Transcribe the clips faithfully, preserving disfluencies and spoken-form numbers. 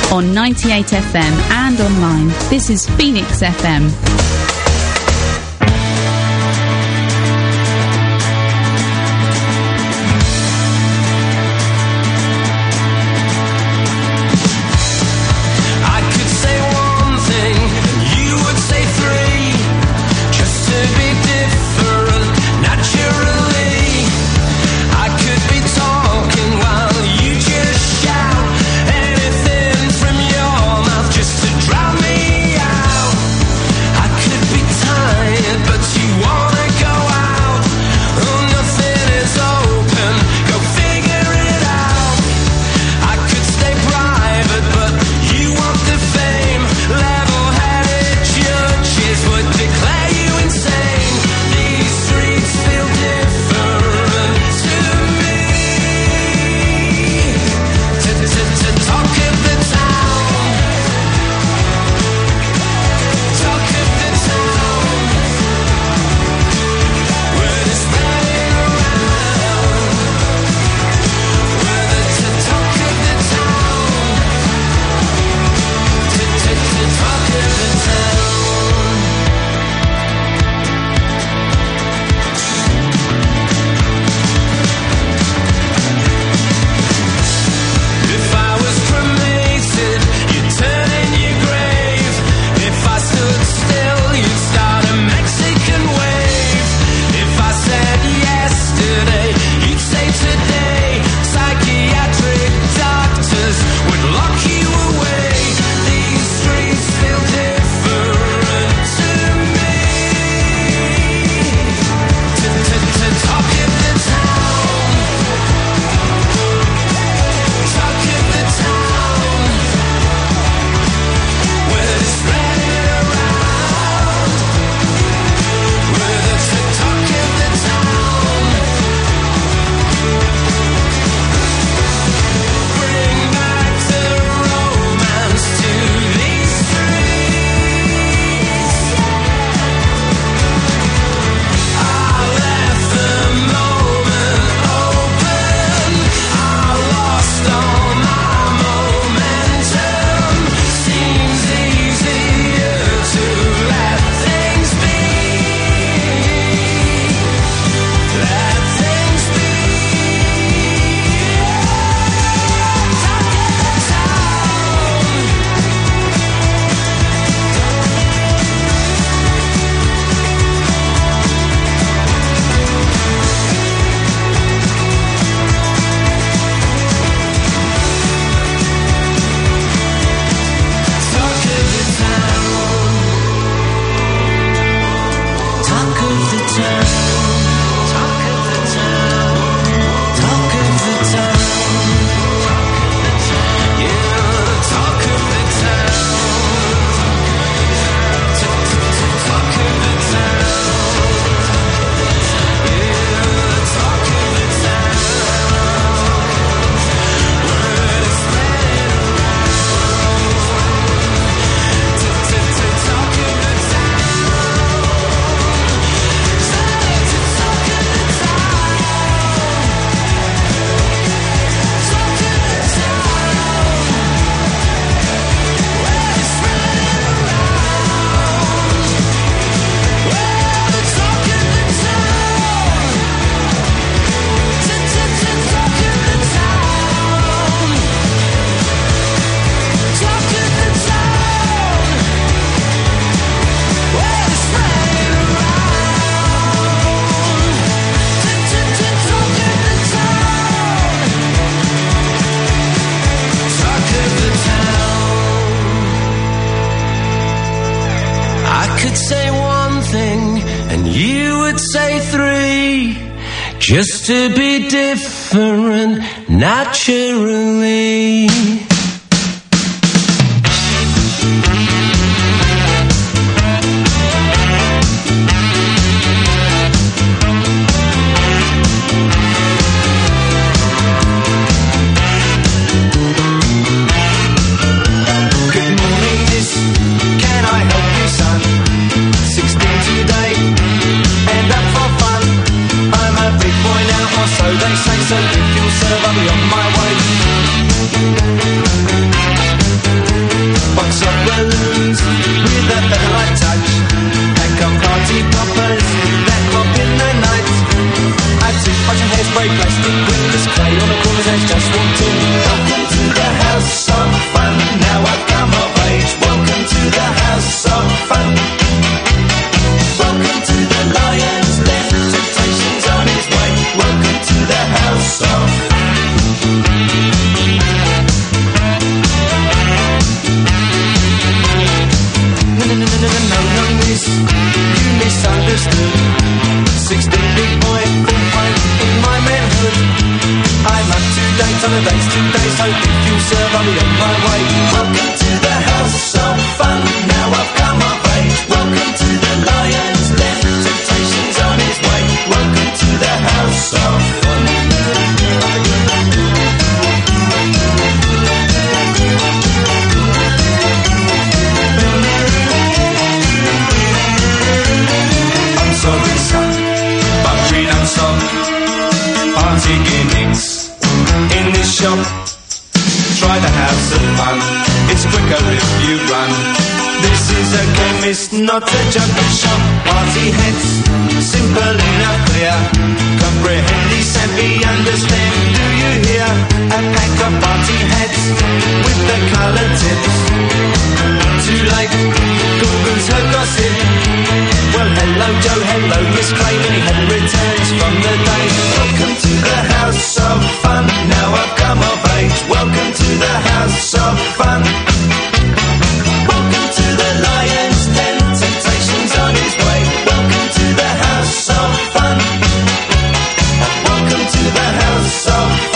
on ninety-eight F M and online. This is Phoenix F M. Just to be different naturally. So if you'll serve, I'll be on my way. date on a date today, so if you serve, I'll be on my way. Welcome to the house of fun, now I've come of age. Welcome to the Lion's Den, temptation's on his way. Welcome to the house of fun. I'm sorry, son, but we don't stop. Party gimmicks in this shop. Try the house of fun, it's quicker if you run. This is a chemist, not a jungle shop. Party heads, simple enough, clear. Comprehend, savvy, understand, do you hear? A pack of party heads with the colour tips. Too late, Google's her gossip. Well, hello Joe, hello Miss Clay, many had returns from the day. Welcome to the house of fun, now I've come of age. Welcome to the house of fun. Welcome to the Lion's Den, temptation's on his way. Welcome to the house of fun. Welcome to the house of fun.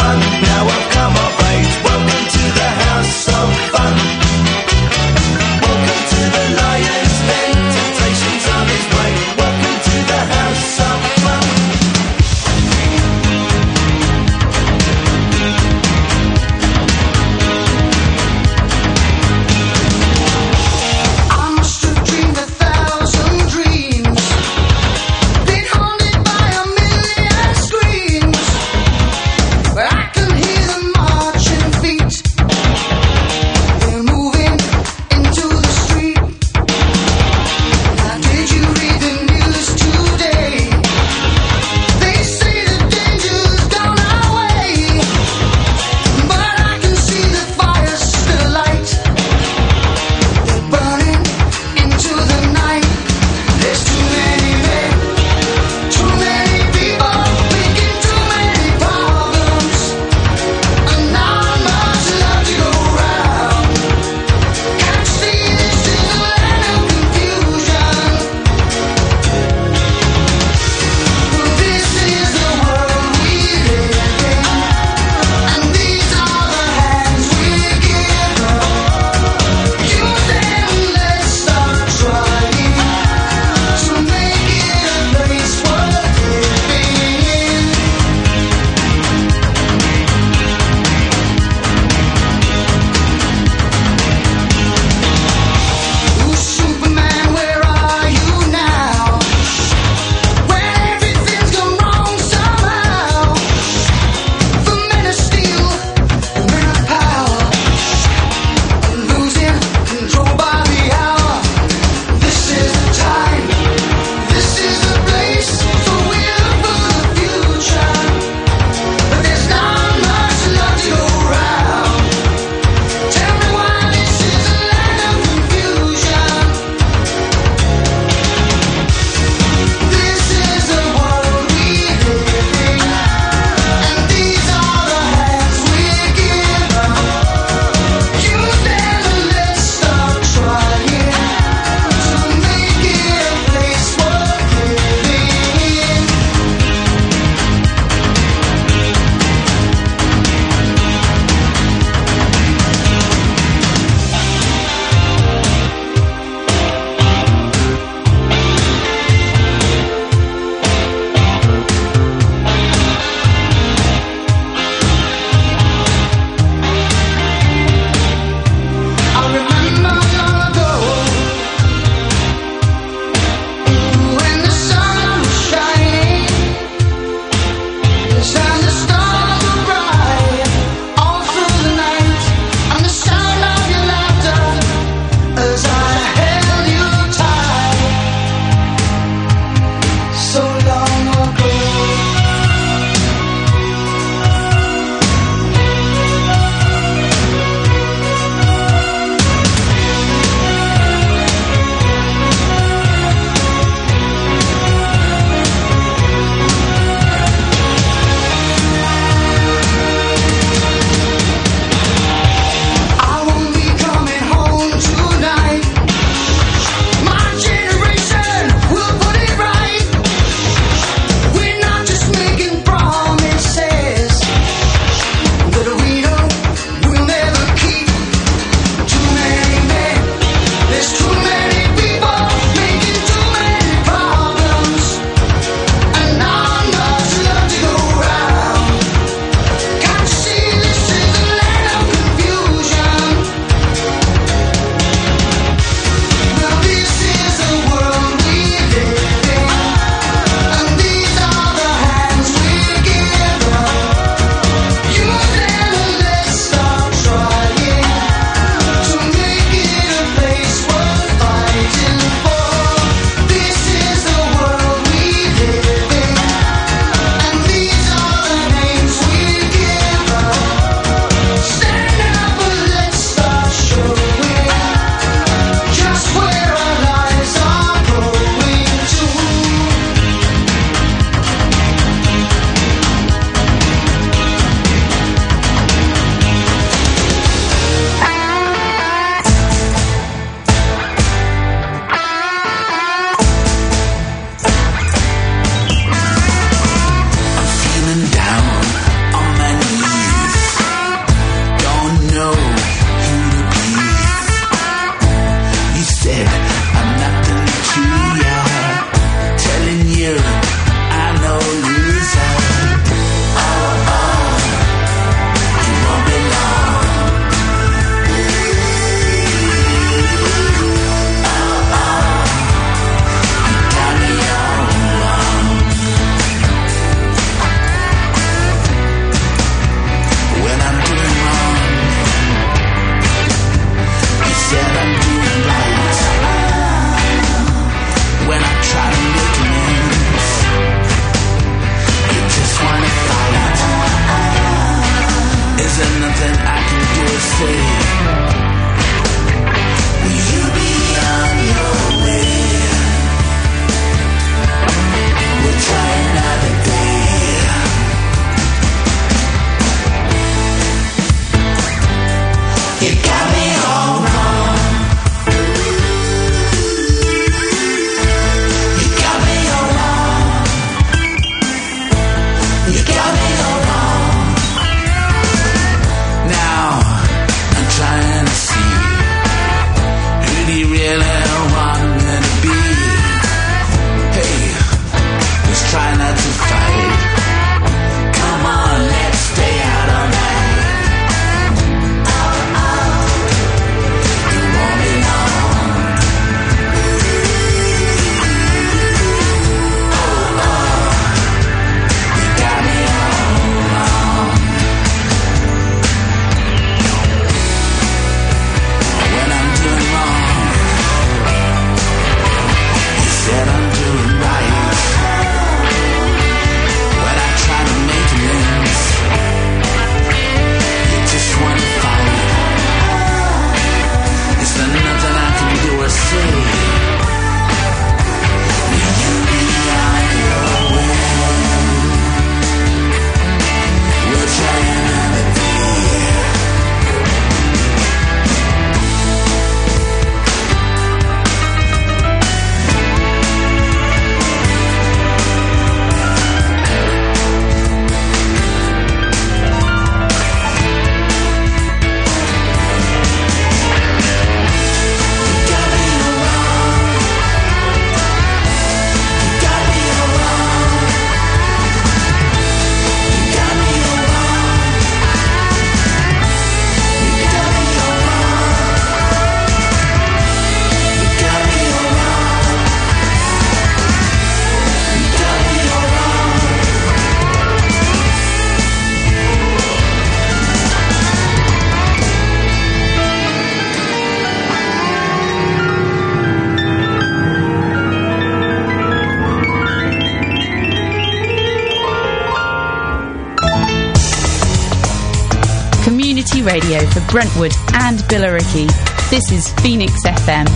community radio for Brentwood and Billericay. This is Phoenix F M.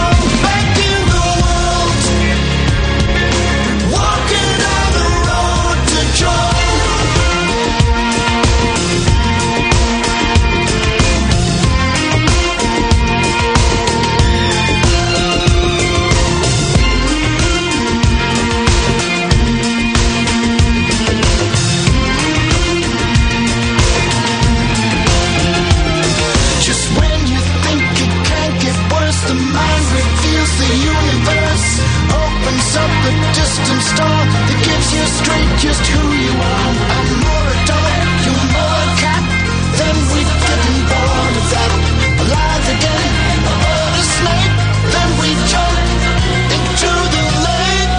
Walking on the road distant star that gives you straight just who you are. I'm more a dog, you're more a cat. Then we getting bored of that. Alive again, or a snake. Then we jump into the lake.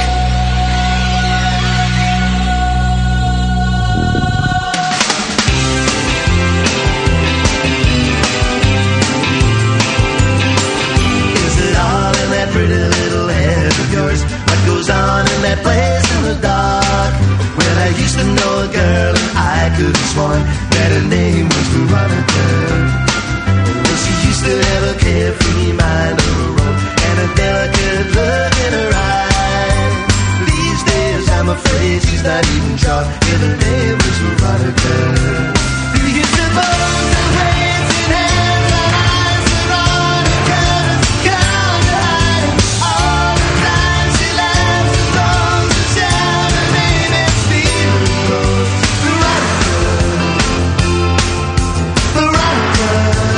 Is it all in that pretty little head of yours? What goes on in that place in the dark? Well, I used to know a girl and I could have sworn that her name was Veronica. Well, she used to have a carefree mind of her own and a delicate look in her eye. These days I'm afraid she's not even sure if her name was Veronica. Do you suppose the waves in hands and eyes Veronica can't hide all the time she laughs and throws a shout her name and Stephen Rose. Veronica, Veronica.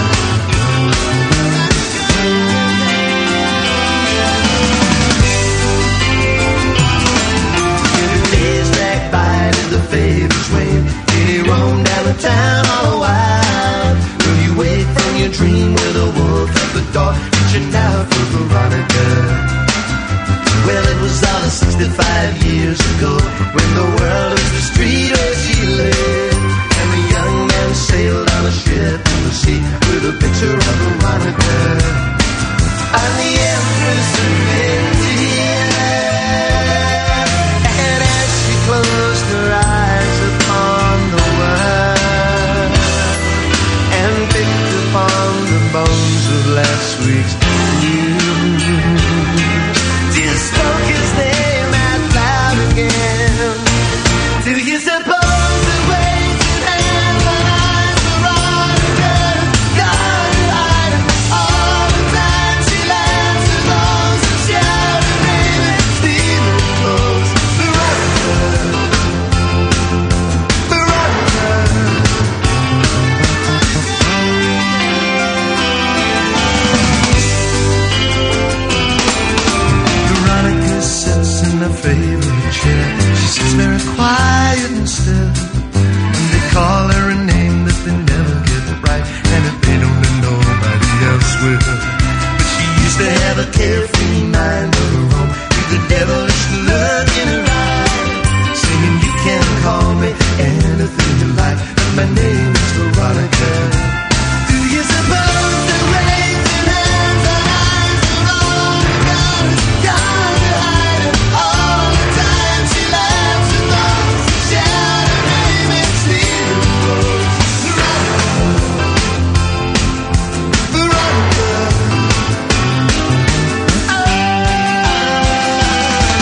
Days drag by to the favors wane. He roam down the town all a while. Will you wake from your dream with a wolf at the door, reaching out for Veronica? Well, it was all of sixty-five years ago when the world was the street where she lived, and the young man sailed on a ship in the sea with a picture of Veronica. I'm the Empress of India, and as she closed her eyes upon the world and picked upon the bones of last week's news, just spoke his name out loud again. Do you suppose the waves in hands and eyes Veronica gone to hide him all the time she laughs and blows and shouts her name and Stephen Rose? Veronica, Veronica. Veronica sits in her favorite chair. She sits very quiet and still, and they call her a name that they never get right, and if they don't, then nobody else will. But she used to have a carefree mind of her own, with the devilish look in her eye, singing, you can call me anything you like, and my name is Veronica. Do you suppose the rains in hands and eyes Veronica gone to hide him all the time she laughs and loves and shout her name and Stephen Rose? Veronica, Veronica.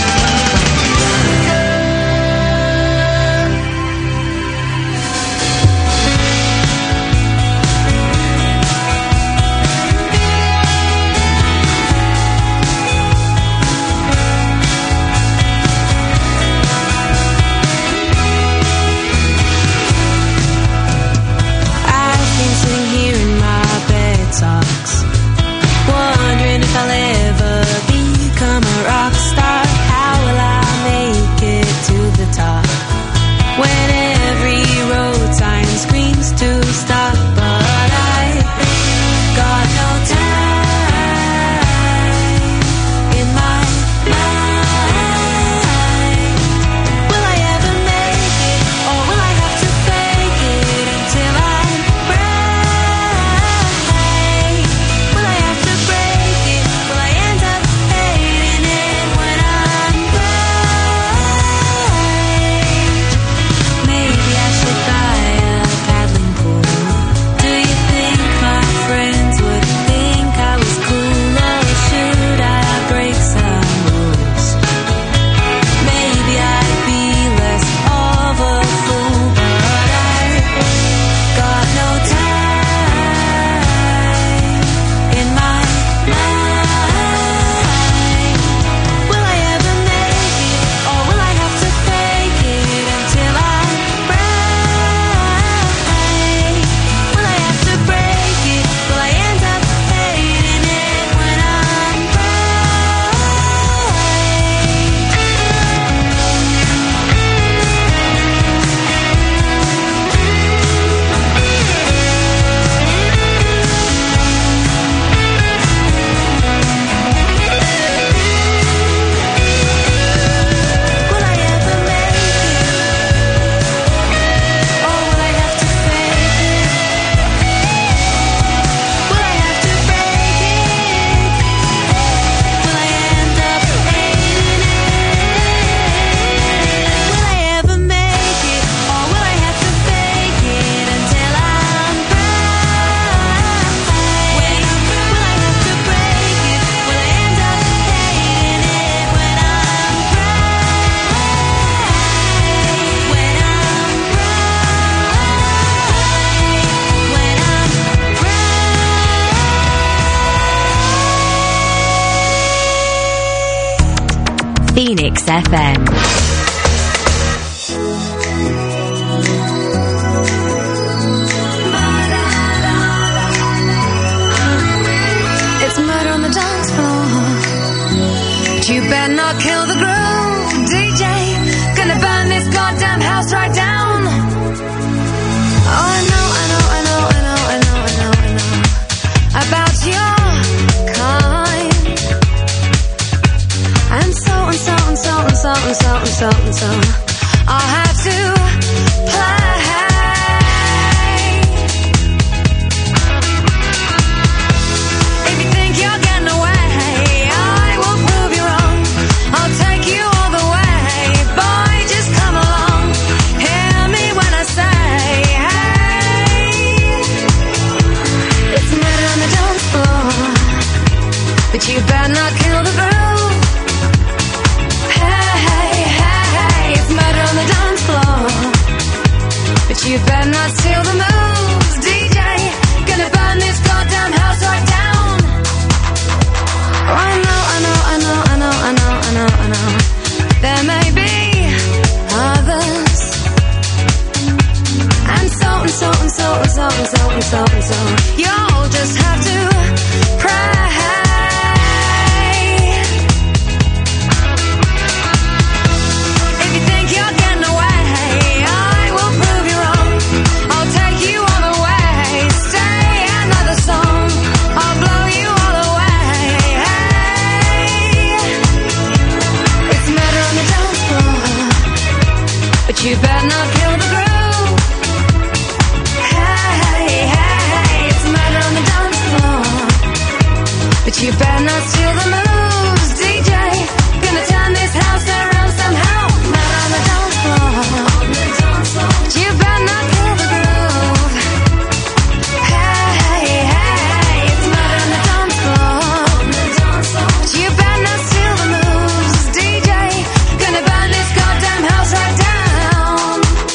Phoenix F M. It's murder on the dance floor. But you better not kill the groove, D J. Gonna burn this goddamn house right down. Oh, I know, I know, I know, I know, I know, I know, I know about your kind. And so and so and so and so and so and so and so I have to play. If you think you're getting away, I will prove you wrong. I'll take you all the way. Boy, just come along. Hear me when I say, hey. It's murder on the dance floor, but you better not kill the groove. You better not steal the moves, D J. Gonna burn this goddamn house right down. Oh, I know, I know, I know, I know, I know, I know, I know. There may be others. And so and so and so and so and so and so and so. You'll just have to pray. You better not kill the groove. Hey, hey, hey, it's murder on the dance floor. But you better not steal the moves, D J. Gonna turn this house around somehow. Murder on the dance floor. But you better not kill the groove. Hey, hey, hey, it's murder on the dance floor. But you better not steal the moves, D J. Gonna burn this goddamn house right down.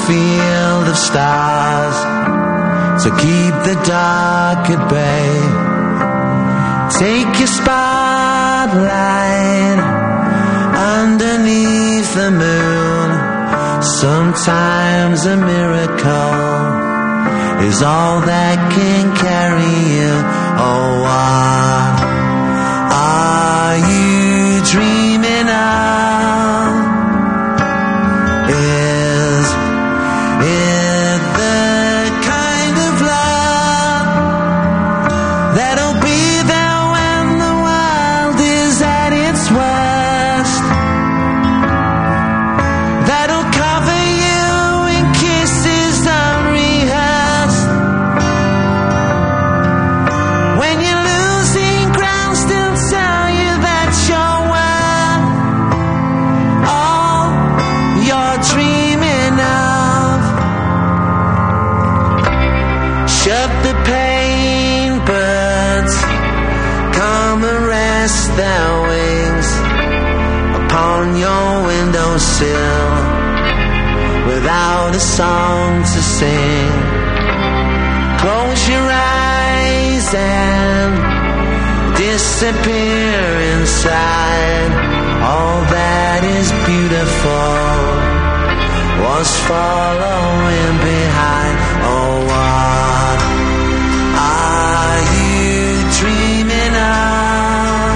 field of stars, so keep the dark at bay. Take your spotlight underneath the moon. Sometimes a miracle is all that can carry you. Oh, what are you dreaming of? Is it the kind of love that'll be there when the world is at its worst? That'll cover you in kisses unrehearsed. When you're losing ground, still tell you that you're worth all you're dreaming of. Shut the pain birds, come and rest their wings upon your windowsill without a song to sing. Close your eyes and disappear inside. All that is beautiful was following behind. Oh, what are you dreaming of?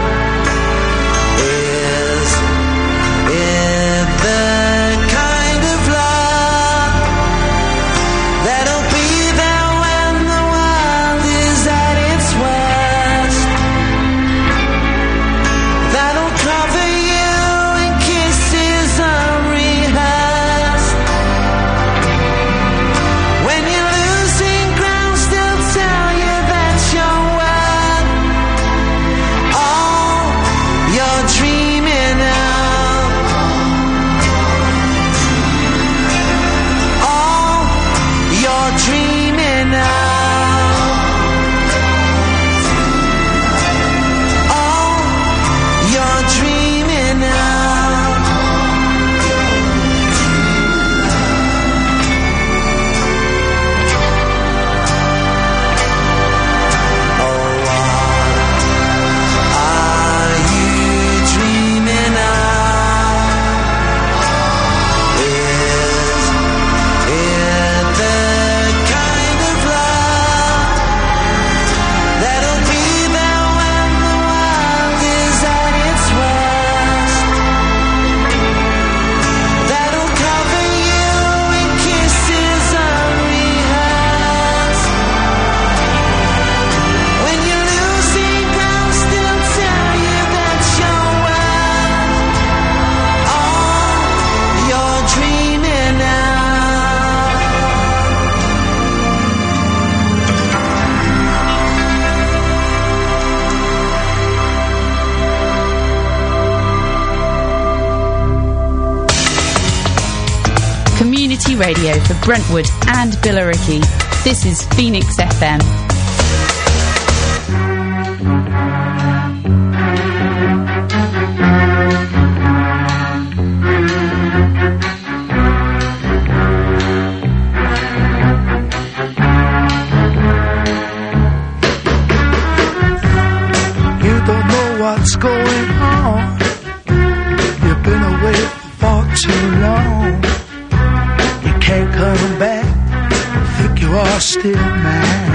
Is it the kind of love that'll be there when the world is at its worst? That'll cover you in kisses unrehearsed. When you're losing ground, still tell you that you're worth all you're dreaming of. All you're dreaming of. All you're dreaming of. Oh, what are you dreaming of? Is it the kind of love that'll be there when the world is at its worst? That'll cover you in kisses unrehearsed. When you're losing ground, still tell you that you're worth all you're dreaming of. Community radio for Brentwood and Billericay. This is Phoenix F M. You don't know what's going on. You've been away for far too long. You can't come back. Think you are still mine.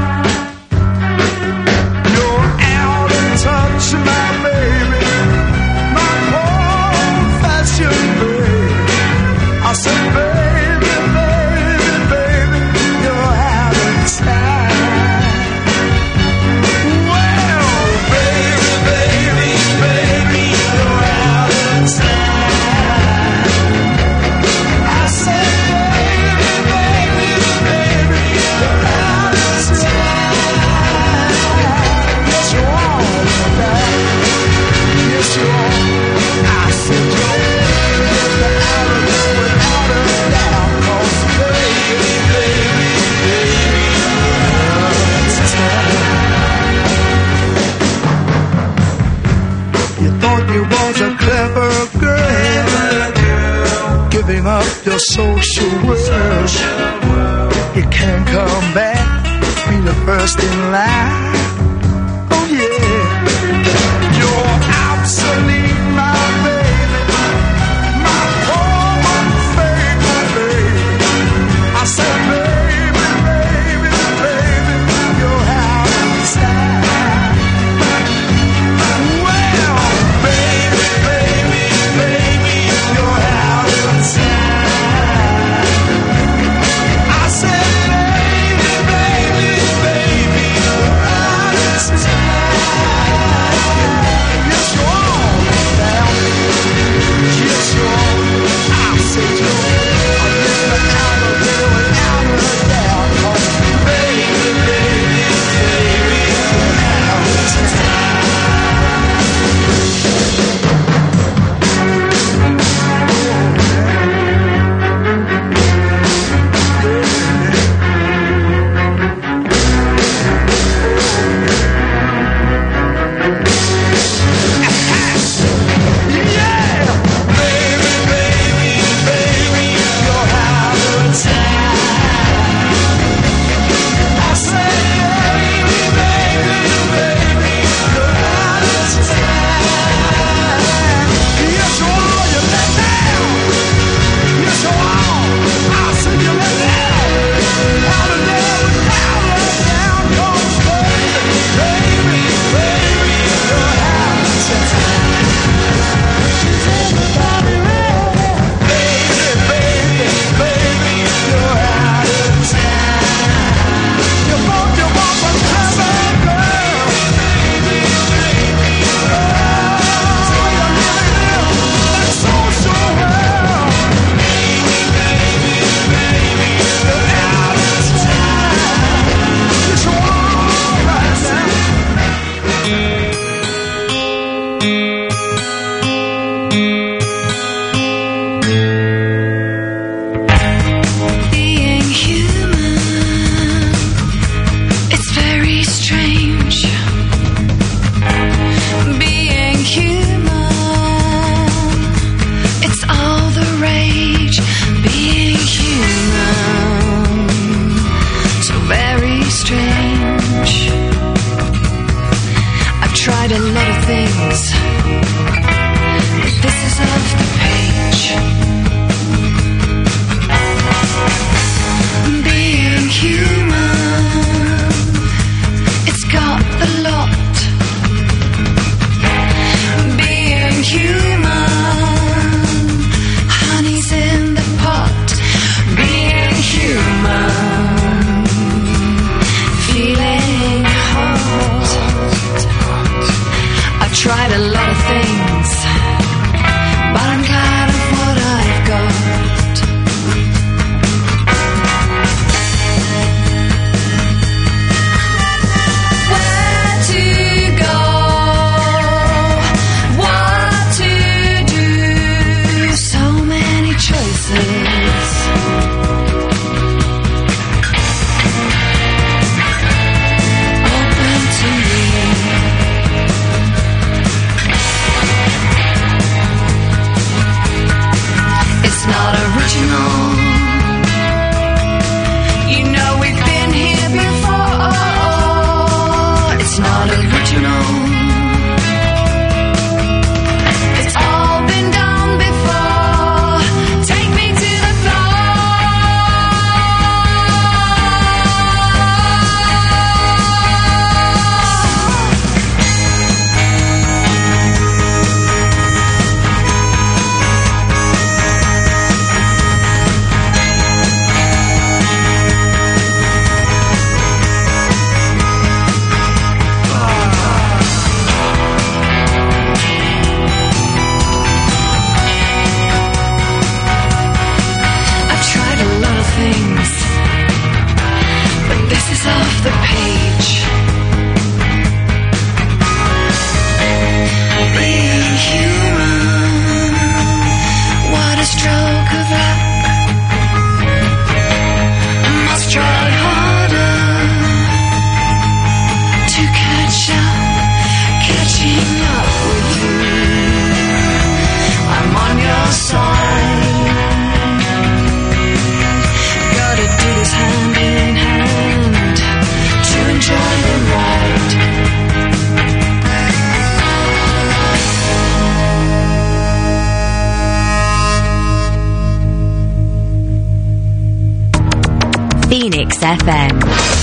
You're out of touch, my baby. My confession, baby. I said, baby, baby, baby, you're out of time. Well, baby, baby, baby, you're out of time. I said, baby, baby, baby, you're out of time. Yes, you are, baby. Yes, you are. I said, you're out of this without a doubt. 'Cause baby, baby, baby, you're out of time. You thought you was a clever girl, giving up your social world. rush. You can't come back, be the first in line. Oh yeah, you're obsolete, my baby, my poor faithful baby. I said, baby, baby, baby, you're out of style. Well, baby, baby, baby, you're out of style. I said, baby, baby, baby, you're out. Phoenix F M.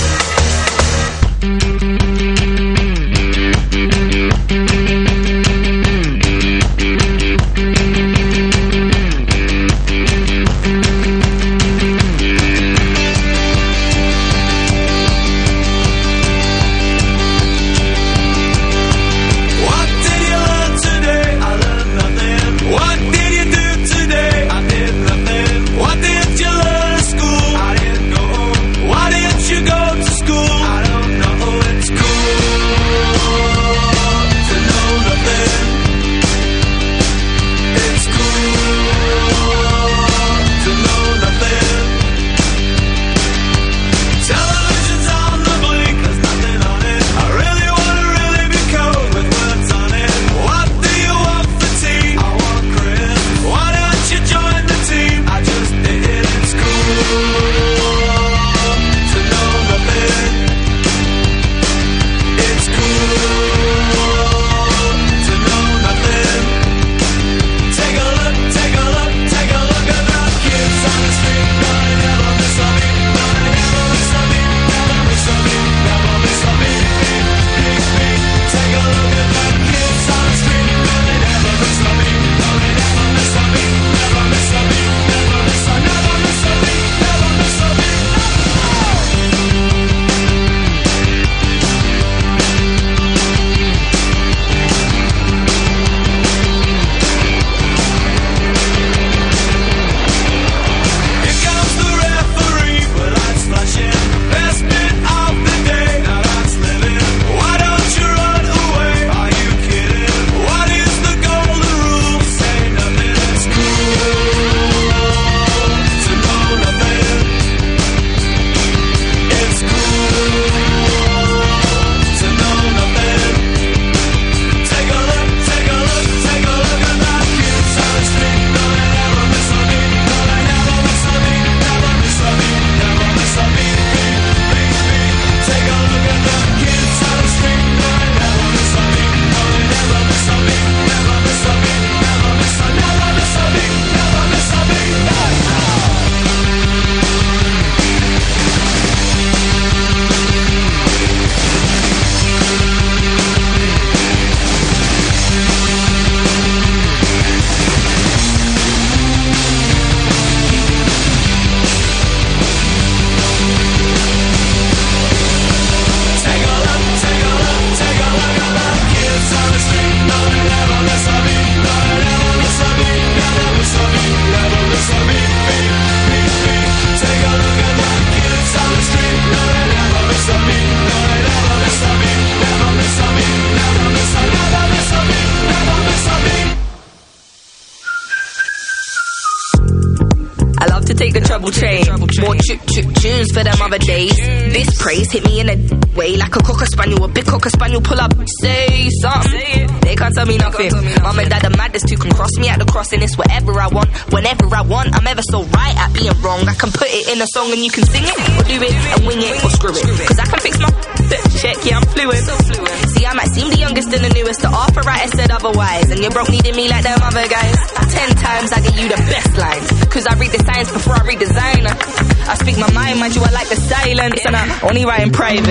Chain. More chip chip tunes for them other days. This praise hit me in a way like a cocker spaniel. A big cocker spaniel pull up, say something. They can't tell me nothing. Mum and dad the maddest who can cross me at the crossing. It's whatever I want, whenever I want. I'm ever so right at being wrong. I can put it in a song and you can sing it, or do it and wing it, or screw it. Cause I can fix my check, yeah, I'm fluent. See, I might seem the youngest and the newest. The arthritis said otherwise, and you broke needing me like them other guys. Ten times I get you the best lines, cause I read the science before I read designer. I speak my mind, mind you, I like the silence, and I only write in private.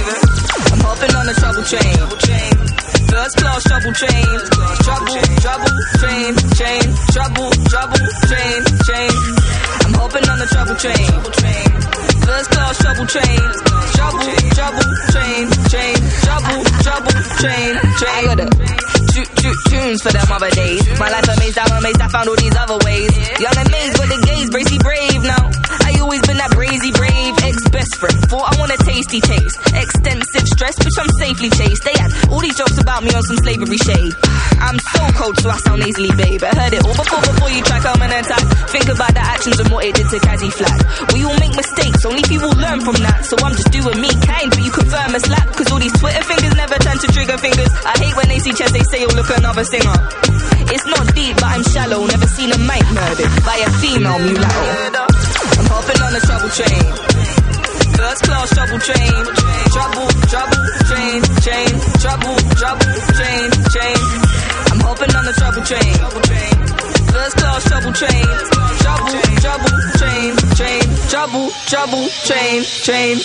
I'm hopping on the trouble train, first class trouble train, trouble, trouble train, chain, trouble, trouble train, chain. I'm hopping on the trouble train, first class trouble train, trouble, trouble train, chain, trouble, trouble train, train. I got it. Shoot, shoot tunes for them other days. My life amazed, I'm amazed, I found all these other ways. Young amazed, but the gaze, brazy brave now. I always been that brazy brave, ex-best friend. Thought I want a tasty taste. Extensive stress, which I'm safely chased. They had all these jokes about me on some slavery shade. I'm so cold, so I sound nasally, babe. I heard it all before, before you try come and attack. Think about the actions and what it did to Kazi Flag. We all make mistakes, only people learn from that. So I'm just doing me kind, but you confirm a slap. Cause all these Twitter fingers never turn to trigger fingers. I hate when they see chess, they say, oh look, another singer. It's not deep, but I'm shallow. Never seen a mate murdered by a female mulatto. I'm hopping on the trouble train, first class trouble train, trouble, trouble train, chain, trouble, trouble train, chain. I'm I'm hopping on the trouble train. First class trouble train. Trouble, trouble train, train. Trouble, trouble train, train.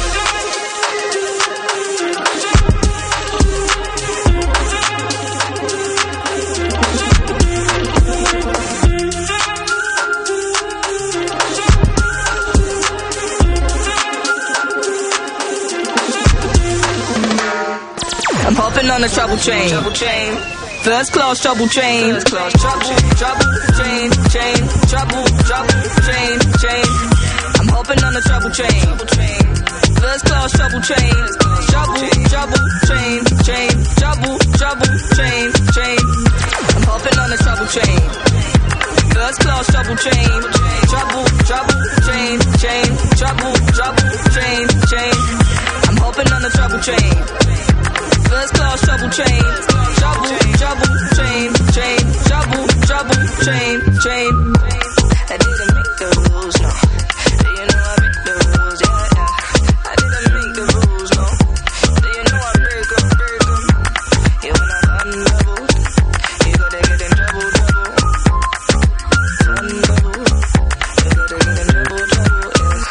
I'm hopping on the trouble train. Trouble train. First class trouble train. First class trouble, trouble train, train. Trouble, trouble train, train. I'm hopping on the trouble train. First class trouble train. Trouble, trouble train, train. Trouble, trouble train, train. I'm hopping on the trouble train. First class trouble train. Trouble, trouble train, train. Trouble, trouble train, train. I'm hopping on the trouble train. First class trouble train. Trouble, trouble train, train. Trouble, trouble train, train. I didn't make the rules, no. Do you know I break the rules? Yeah, yeah. I didn't make the rules, no. Do you know I break them, break them? Yeah, when I got in trouble, you gotta get in trouble, trouble. Got in trouble, you gotta get in trouble, trouble,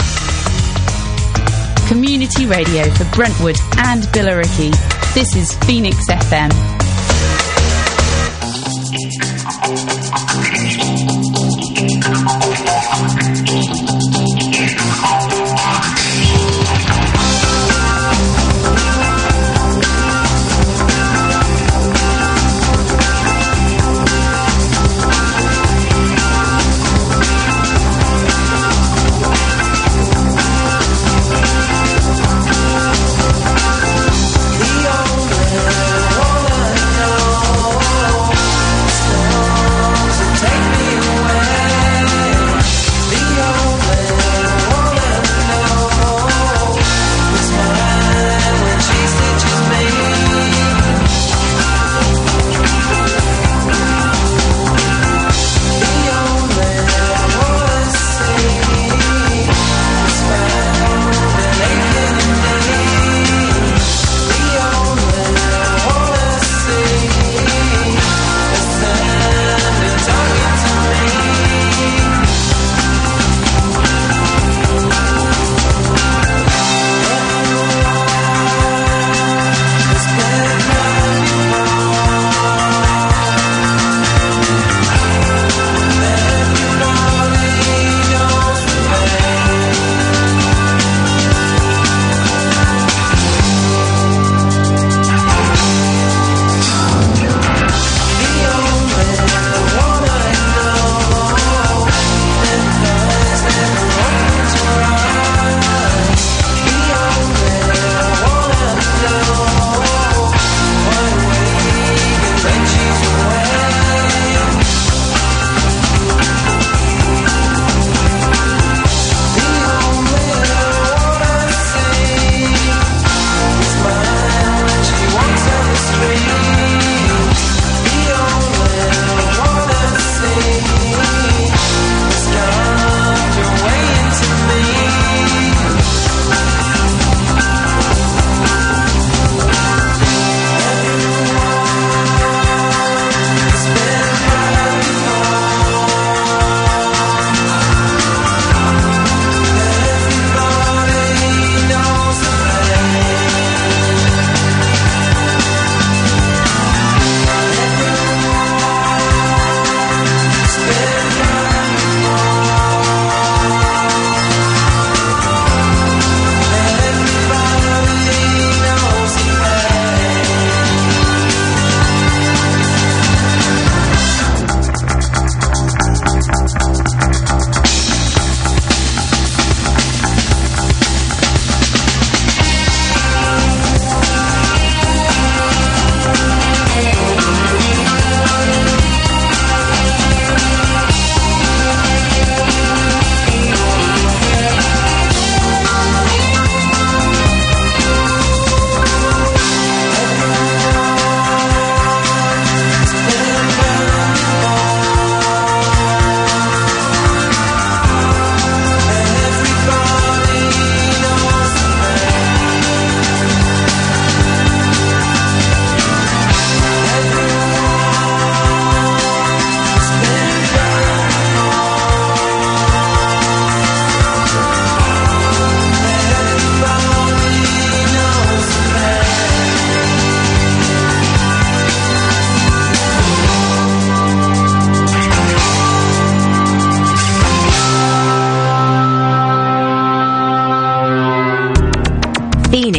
yeah. Community radio for Brentwood and Billericay. This is Phoenix F M. Take me away.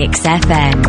Phoenix F M.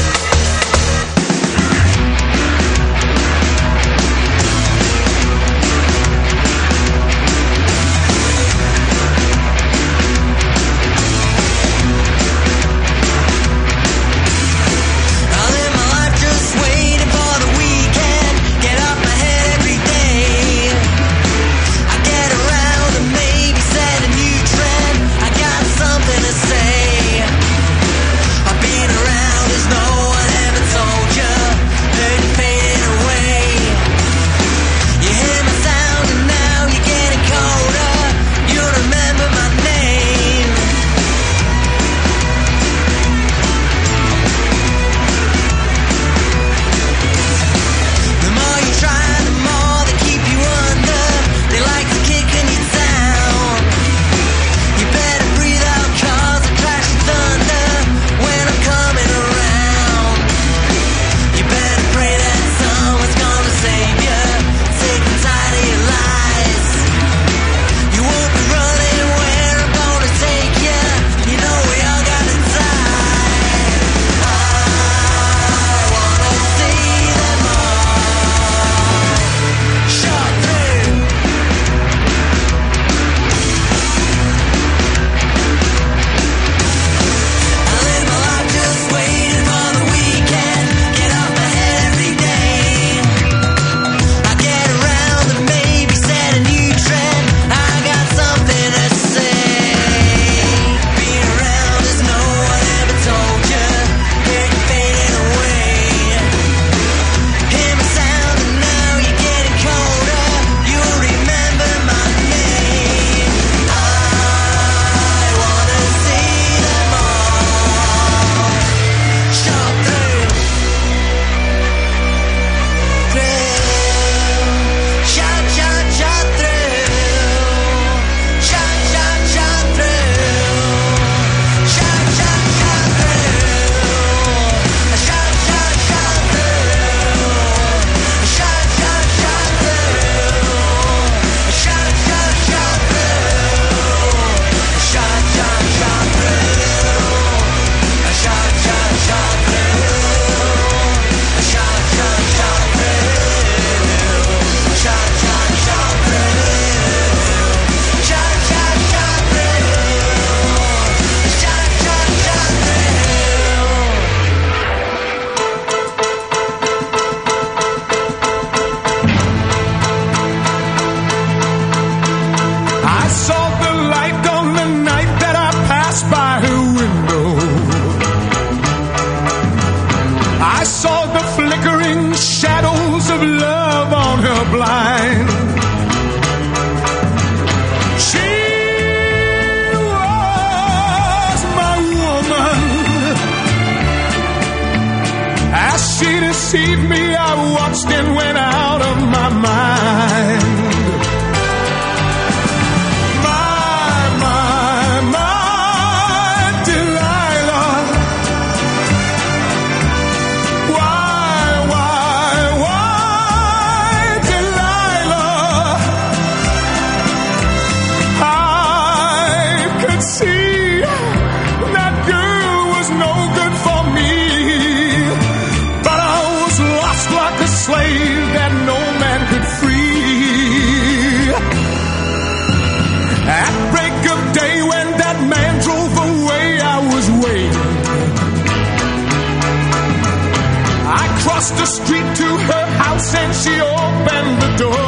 deceived me, I watched and went out of my mind. My, my, my Delilah. Why, why, why Delilah? I could see that girl was no good for me. Like a slave that no man could free. At break of day when that man drove away, I was waiting. I crossed the street to her house and she opened the door.